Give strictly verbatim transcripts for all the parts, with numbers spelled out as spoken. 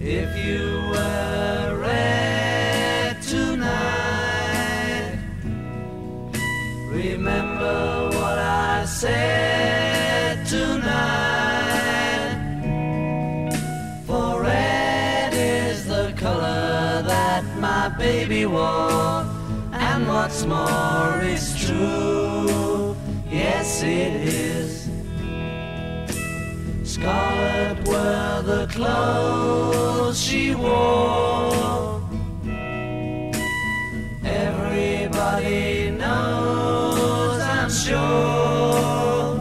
If you were red tonight, remember what I said tonight. For red is the color that my baby wore, and what's more, it's true, yes it is. Scarlet were the clothes she wore. Everybody knows, I'm sure.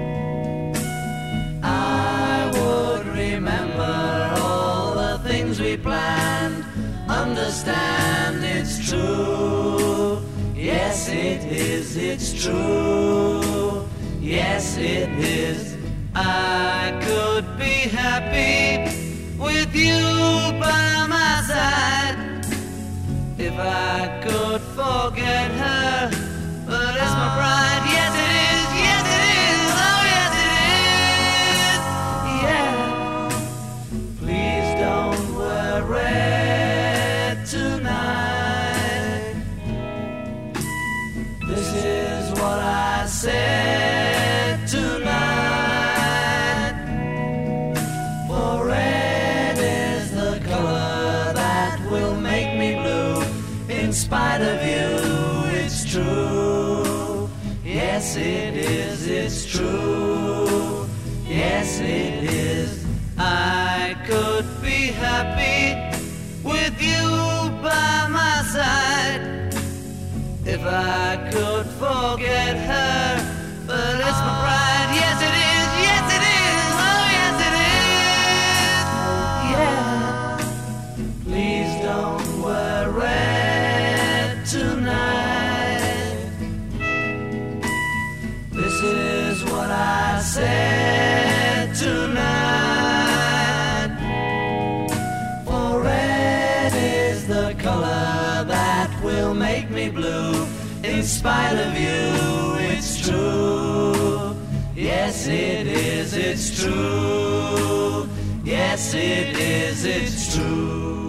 I would remember all the things we planned. Understand it's true. Yes it is, it's true. Yes it is. I could be happy with you by my side if I could forget her, but it's my pride. Yes it is, yes it is, oh yes it is, yeah. Please don't wear red tonight. This is what I said tonight. In spite of you, it's true. Yes, it is, it's true. Yes, it is. I could be happy with you by my side if I could forget her, but it's my pride. Yes, it is, yes, it is, oh, yes, it is. Yeah. Please don't wear red tonight. This is what I said tonight. For red is the color that will make me blue. In spite of you, it's true. Yes, it is, it's true. Yes, it is, it's true.